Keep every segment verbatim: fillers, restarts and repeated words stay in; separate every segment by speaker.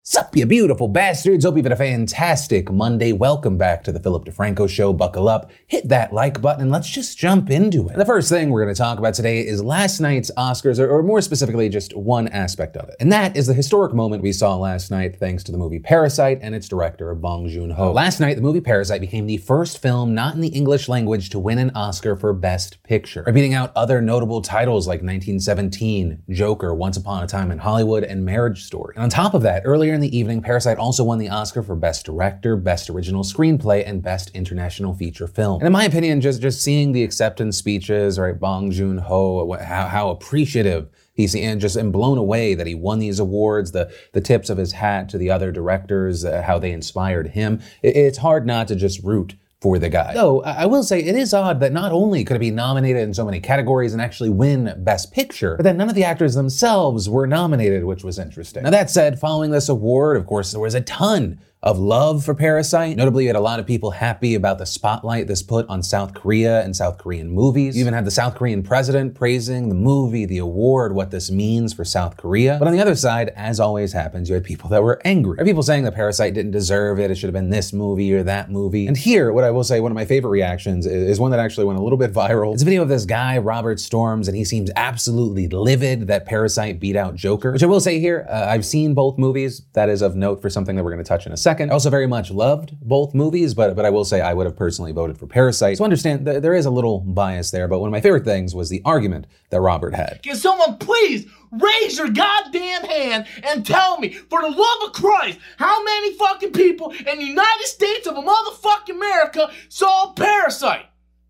Speaker 1: Sup, you beautiful bastards. Hope you've had a fantastic Monday. Welcome back to the Philip DeFranco Show. Buckle up, hit that like button, and let's just jump into it. And the first thing we're going to talk about today is last night's Oscars, or, or more specifically, just one aspect of it. And that is the historic moment we saw last night thanks to the movie Parasite and its director, Bong Joon-ho. Last night, the movie Parasite became the first film not in the English language to win an Oscar for Best Picture, beating out other notable titles like nineteen seventeen, Joker, Once Upon a Time in Hollywood, and Marriage Story. And on top of that, earlier in the evening, Parasite also won the Oscar for Best Director, Best Original Screenplay, and Best International Feature Film. And in my opinion, just, just seeing the acceptance speeches, right, Bong Joon-ho, how, how appreciative he's and just and blown away that he won these awards, the, the tips of his hat to the other directors, uh, how they inspired him. It, it's hard not to just root for the guy. Though, I will say it is odd that not only could it be nominated in so many categories and actually win Best Picture, but that none of the actors themselves were nominated, which was interesting. Now that said, following this award, of course, there was a ton of love for Parasite. Notably, you had a lot of people happy about the spotlight this put on South Korea and South Korean movies. You even had the South Korean president praising the movie, the award, what this means for South Korea. But on the other side, as always happens, you had people that were angry. There were people saying that Parasite didn't deserve it, it should have been this movie or that movie. And here, what I will say, one of my favorite reactions is one that actually went a little bit viral. It's a video of this guy, Robert Storms, and he seems absolutely livid that Parasite beat out Joker. Which I will say here, uh, I've seen both movies. That is of note for something that we're gonna touch in a second. Second, I also very much loved both movies, but but I will say I would have personally voted for Parasite. So understand th- there is a little bias there, but one of my favorite things was the argument that Robert had.
Speaker 2: Can someone please raise your goddamn hand and tell me, for the love of Christ, how many fucking people in the United States of motherfucking America saw Parasite?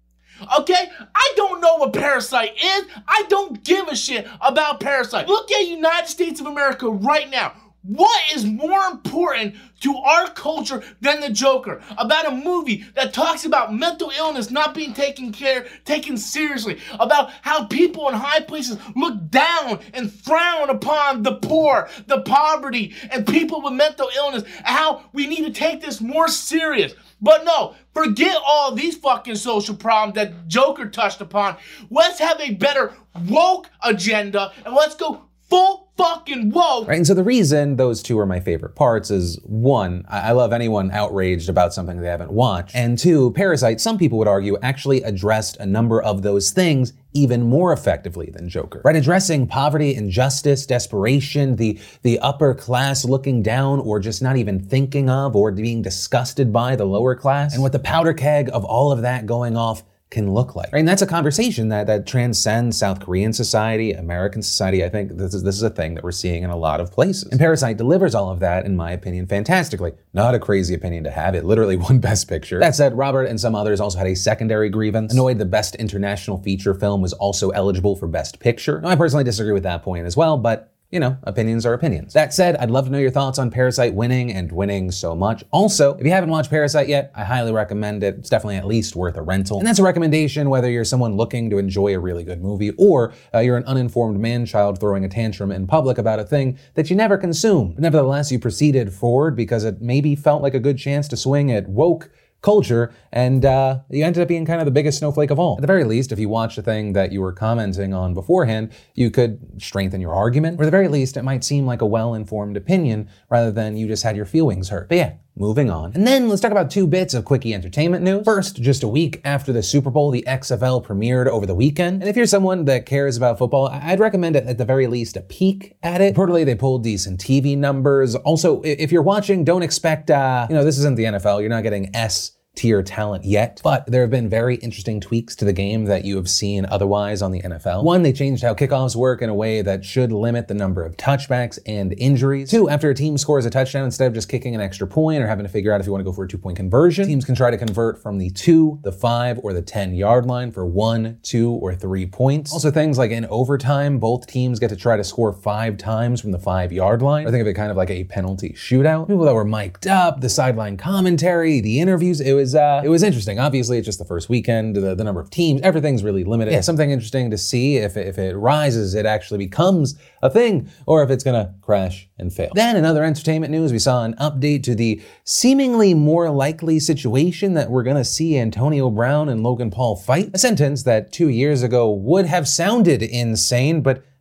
Speaker 2: Okay? I don't know what Parasite is. I don't give a shit about Parasite. Look at United States of America right now. What is more important to our culture than the Joker? About a movie that talks about mental illness not being taken care, taken seriously. About how people in high places look down and frown upon the poor, the poverty, and people with mental illness. And how we need to take this more serious. But no, forget all these fucking social problems that Joker touched upon. Let's have a better woke agenda and let's go full fucking woke.
Speaker 1: Right, and so the reason those two are my favorite parts is, one, I love anyone outraged about something they haven't watched, and two, Parasite, some people would argue, actually addressed a number of those things even more effectively than Joker. Right, addressing poverty, injustice, desperation, the, the upper class looking down or just not even thinking of or being disgusted by the lower class, and with the powder keg of all of that going off can look like. Right? And that's a conversation that, that transcends South Korean society, American society. I think this is, this is a thing that we're seeing in a lot of places. And Parasite delivers all of that, in my opinion, fantastically. Not a crazy opinion to have. It literally won Best Picture. That said, Robert and some others also had a secondary grievance. Annoyed the Best International Feature Film was also eligible for Best Picture. Now, I personally disagree with that point as well, but you know, opinions are opinions. That said, I'd love to know your thoughts on Parasite winning and winning so much. Also, if you haven't watched Parasite yet, I highly recommend it. It's definitely at least worth a rental. And that's a recommendation whether you're someone looking to enjoy a really good movie or uh, you're an uninformed man-child throwing a tantrum in public about a thing that you never consumed. But nevertheless, you proceeded forward because it maybe felt like a good chance to swing at woke culture, and uh, you ended up being kind of the biggest snowflake of all. At the very least, if you watched a thing that you were commenting on beforehand, you could strengthen your argument, or at the very least, it might seem like a well-informed opinion rather than you just had your feelings hurt. But yeah, moving on. And then let's talk about two bits of quickie entertainment news. First, just a week after the Super Bowl, the X F L premiered over the weekend. And if you're someone that cares about football, I'd recommend it at the very least a peek at it. Reportedly, they pulled decent T V numbers. Also, if you're watching, don't expect, uh, you know, this isn't the N F L. You're not getting S tier talent yet, but there have been very interesting tweaks to the game that you have seen otherwise on the N F L. One, they changed how kickoffs work in a way that should limit the number of touchbacks and injuries. Two, after a team scores a touchdown, instead of just kicking an extra point or having to figure out if you want to go for a two-point conversion, teams can try to convert from the two, the five, or the ten yard line for one, two, or three points. Also, things like in overtime, both teams get to try to score five times from the five yard line. I think of it kind of like a penalty shootout. People that were mic'd up, the sideline commentary, the interviews, it was uh, it was interesting. Obviously, it's just the first weekend, the, the number of teams, everything's really limited. Yeah, something interesting to see if, if it rises, it actually becomes a thing, or if it's gonna crash and fail. Then in other entertainment news, we saw an update to the seemingly more likely situation that we're gonna see Antonio Brown and Logan Paul fight. A sentence that two years ago would have sounded insane, but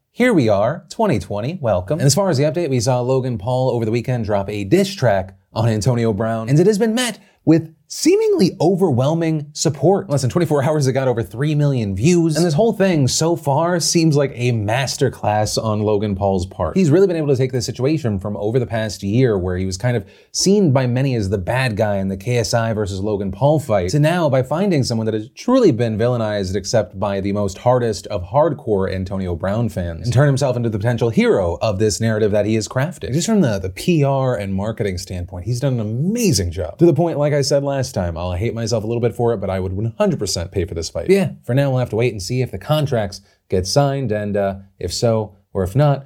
Speaker 1: here we are, twenty twenty, welcome. And as far as the update, we saw Logan Paul over the weekend drop a diss track on Antonio Brown, and it has been met with seemingly overwhelming support. Less than twenty-four hours, it got over three million views. And this whole thing so far seems like a masterclass on Logan Paul's part. He's really been able to take this situation from over the past year, where he was kind of seen by many as the bad guy in the K S I versus Logan Paul fight, to now by finding someone that has truly been villainized except by the most hardest of hardcore Antonio Brown fans, and turn himself into the potential hero of this narrative that he has crafted. Just from the, the P R and marketing standpoint, he's done an amazing job. To the point, like I said last time, I'll hate myself a little bit for it, but I would one hundred percent pay for this fight. But yeah, for now we'll have to wait and see if the contracts get signed, and uh, if so, or if not,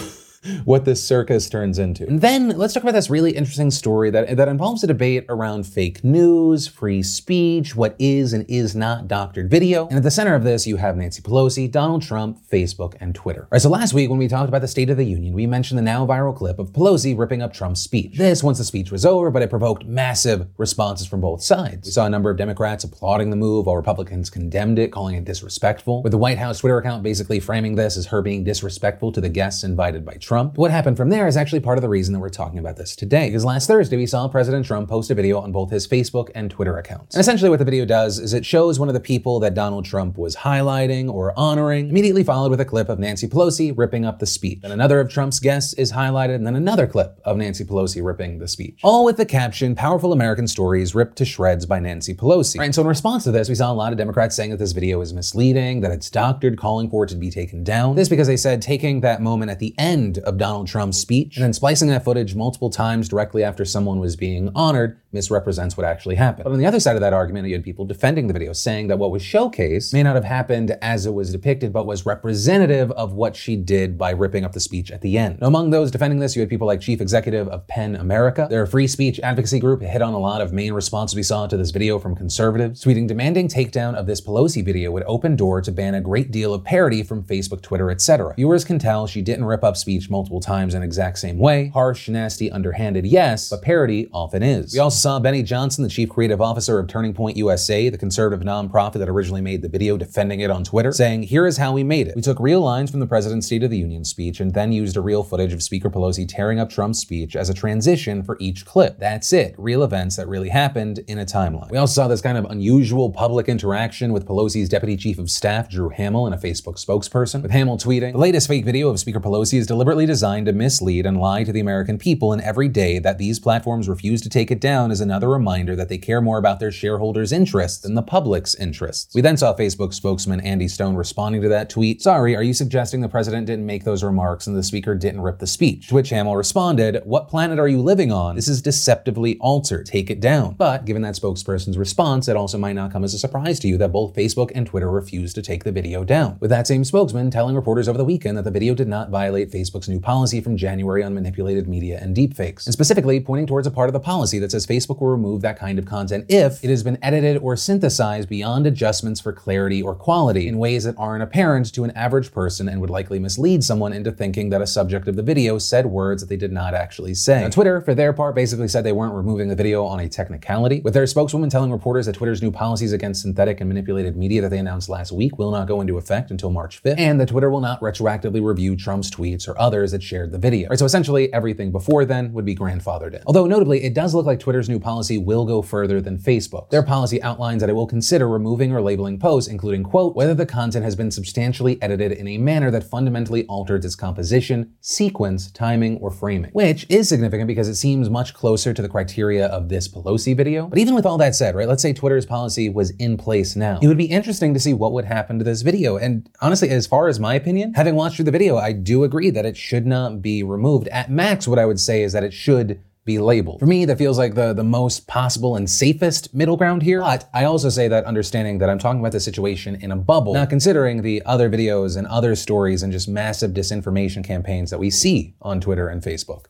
Speaker 1: what this circus turns into. And then let's talk about this really interesting story that, that involves a debate around fake news, free speech, what is and is not doctored video. And at the center of this, you have Nancy Pelosi, Donald Trump, Facebook, and Twitter. All right, so last week when we talked about the State of the Union, we mentioned the now viral clip of Pelosi ripping up Trump's speech. This once the speech was over, but it provoked massive responses from both sides. We saw a number of Democrats applauding the move, while Republicans condemned it, calling it disrespectful, with the White House Twitter account basically framing this as her being disrespectful to the guests invited by Trump. Trump. What happened from there is actually part of the reason that we're talking about this today, because last Thursday we saw President Trump post a video on both his Facebook and Twitter accounts. And essentially what the video does is it shows one of the people that Donald Trump was highlighting or honoring, immediately followed with a clip of Nancy Pelosi ripping up the speech. Then another of Trump's guests is highlighted, and then another clip of Nancy Pelosi ripping the speech. All with the caption, "Powerful American Stories Ripped to Shreds by Nancy Pelosi." Right, and so in response to this, we saw a lot of Democrats saying that this video is misleading, that it's doctored, calling for it to be taken down. This because they said taking that moment at the end of Donald Trump's speech and then splicing that footage multiple times directly after someone was being honored misrepresents what actually happened. But on the other side of that argument, you had people defending the video, saying that what was showcased may not have happened as it was depicted, but was representative of what she did by ripping up the speech at the end. Now, among those defending this, you had people like Chief Executive of PEN America. Their free speech advocacy group hit on a lot of main responses we saw to this video from conservatives, tweeting demanding takedown of this Pelosi video would open door to ban a great deal of parody from Facebook, Twitter, et cetera. Viewers can tell she didn't rip up speech multiple times in the exact same way. Harsh, nasty, underhanded, yes, but parody often is. We also saw Benny Johnson, the chief creative officer of Turning Point U S A, the conservative nonprofit that originally made the video, defending it on Twitter, saying, "Here is how we made it. We took real lines from the President's State of the Union speech and then used a real footage of Speaker Pelosi tearing up Trump's speech as a transition for each clip. That's it. Real events that really happened in a timeline." We also saw this kind of unusual public interaction with Pelosi's Deputy Chief of Staff, Drew Hamill, and a Facebook spokesperson, with Hamill tweeting, "The latest fake video of Speaker Pelosi is deliberately designed to mislead and lie to the American people, and every day that these platforms refuse to take it down is another reminder that they care more about their shareholders' interests than the public's interests." We then saw Facebook spokesman Andy Stone responding to that tweet, "Sorry, are you suggesting the president didn't make those remarks and the speaker didn't rip the speech?" To which Hamill responded, "What planet are you living on? This is deceptively altered. Take it down." But given that spokesperson's response, it also might not come as a surprise to you that both Facebook and Twitter refused to take the video down, with that same spokesman telling reporters over the weekend that the video did not violate Facebook's new policy from January on manipulated media and deepfakes, and specifically pointing towards a part of the policy that says Facebook will remove that kind of content if it has been edited or synthesized beyond adjustments for clarity or quality in ways that aren't apparent to an average person and would likely mislead someone into thinking that a subject of the video said words that they did not actually say. Now, Twitter, for their part, basically said they weren't removing the video on a technicality, with their spokeswoman telling reporters that Twitter's new policies against synthetic and manipulated media that they announced last week will not go into effect until March fifth, and that Twitter will not retroactively review Trump's tweets or others that shared the video. Right, so essentially everything before then would be grandfathered in. Although notably, it does look like Twitter's new policy will go further than Facebook. Their policy outlines that it will consider removing or labeling posts, including, quote, "whether the content has been substantially edited in a manner that fundamentally alters its composition, sequence, timing, or framing," which is significant because it seems much closer to the criteria of this Pelosi video. But even with all that said, right, let's say Twitter's policy was in place now. It would be interesting to see what would happen to this video. And honestly, as far as my opinion, having watched through the video, I do agree that it should not be removed. At max, what I would say is that it should be labeled. For me, that feels like the, the most possible and safest middle ground here. But I also say that understanding that I'm talking about the situation in a bubble, not considering the other videos and other stories and just massive disinformation campaigns that we see on Twitter and Facebook. But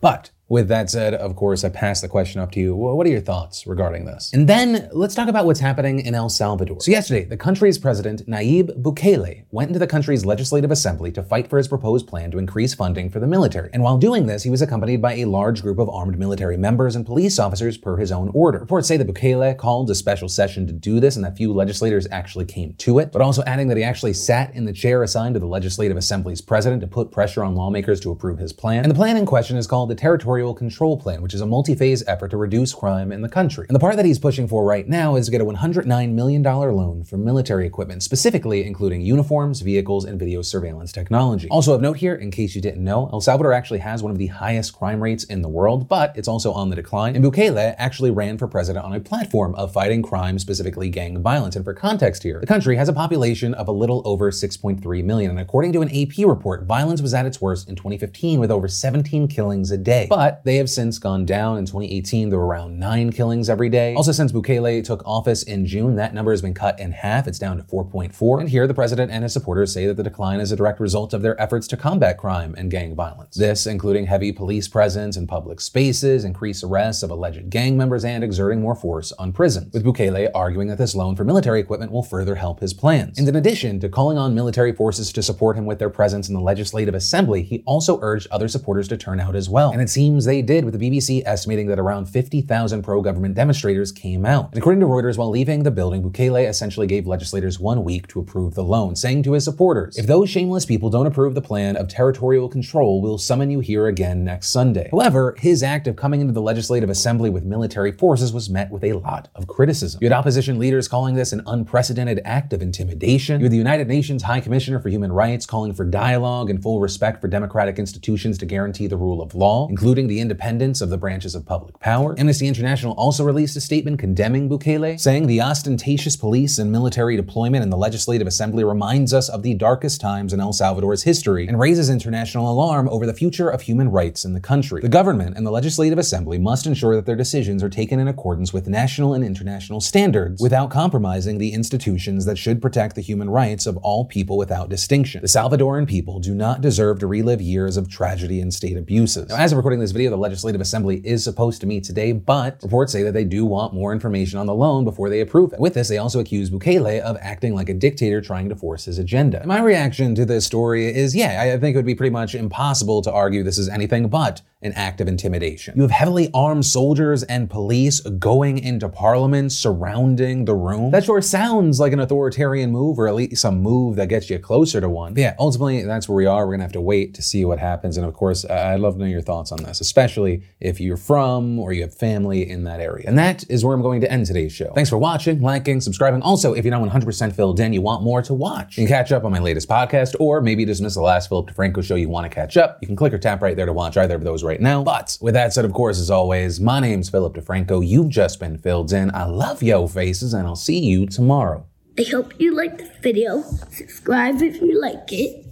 Speaker 1: With that said, of course, I pass the question up to you. What are your thoughts regarding this? And then let's talk about what's happening in El Salvador. So yesterday, the country's president, Nayib Bukele, went into the country's legislative assembly to fight for his proposed plan to increase funding for the military. And while doing this, he was accompanied by a large group of armed military members and police officers per his own order. Reports say that Bukele called a special session to do this and that few legislators actually came to it, but also adding that he actually sat in the chair assigned to the Legislative Assembly's president to put pressure on lawmakers to approve his plan. And the plan in question is called the Territorial Control Plan, which is a multi-phase effort to reduce crime in the country. And the part that he's pushing for right now is to get a one hundred nine million dollars loan for military equipment, specifically including uniforms, vehicles, and video surveillance technology. Also of note here, in case you didn't know, El Salvador actually has one of the highest crime rates in the world, but it's also on the decline. And Bukele actually ran for president on a platform of fighting crime, specifically gang violence. And for context here, the country has a population of a little over six point three million. And according to an A P report, violence was at its worst in twenty fifteen with over seventeen killings a day. But they have since gone down. In twenty eighteen, there were around nine killings every day. Also, since Bukele took office in June, that number has been cut in half. It's down to four point four. And here, the president and his supporters say that the decline is a direct result of their efforts to combat crime and gang violence. This, including heavy police presence in public spaces, increased arrests of alleged gang members, and exerting more force on prisons, with Bukele arguing that this loan for military equipment will further help his plans. And in addition to calling on military forces to support him with their presence in the Legislative Assembly, he also urged other supporters to turn out as well. And it seems they did, with the B B C estimating that around fifty thousand pro-government demonstrators came out. And according to Reuters, while leaving the building, Bukele essentially gave legislators one week to approve the loan, saying to his supporters, "If those shameless people don't approve the plan of territorial control, we'll summon you here again next Sunday." However, his act of coming into the Legislative Assembly with military forces was met with a lot of criticism. You had opposition leaders calling this an unprecedented act of intimidation. You had the United Nations High Commissioner for Human Rights calling for dialogue and full respect for democratic institutions to guarantee the rule of law, including the independence of the branches of public power. Amnesty International also released a statement condemning Bukele, saying the ostentatious police and military deployment in the Legislative Assembly reminds us of the darkest times in El Salvador's history and raises international alarm over the future of human rights in the country. The government and the Legislative Assembly must ensure that their decisions are taken in accordance with national and international standards without compromising the institutions that should protect the human rights of all people without distinction. The Salvadoran people do not deserve to relive years of tragedy and state abuses. Now, as of recording this video, the Legislative Assembly is supposed to meet today, but reports say that they do want more information on the loan before they approve it. With this, they also accuse Bukele of acting like a dictator trying to force his agenda. And my reaction to this story is, yeah, I think it would be pretty much impossible to argue this is anything but an act of intimidation. You have heavily armed soldiers and police going into parliament, surrounding the room. That sure sounds like an authoritarian move, or at least some move that gets you closer to one. But yeah, ultimately, that's where we are. We're gonna have to wait to see what happens. And of course, I'd love to know your thoughts on this, especially if you're from or you have family in that area. And that is where I'm going to end today's show. Thanks for watching, liking, subscribing. Also, if you're not one hundred percent filled in, you want more to watch, you can catch up on my latest podcast, or maybe you just missed the last Philip DeFranco show, you want to catch up, you can click or tap right there to watch either of those right now. But with that said, of course, as always, my name's Philip DeFranco. You've just been filled in. I love yo faces, and I'll see you tomorrow.
Speaker 3: I hope you liked the video. Subscribe if you like it.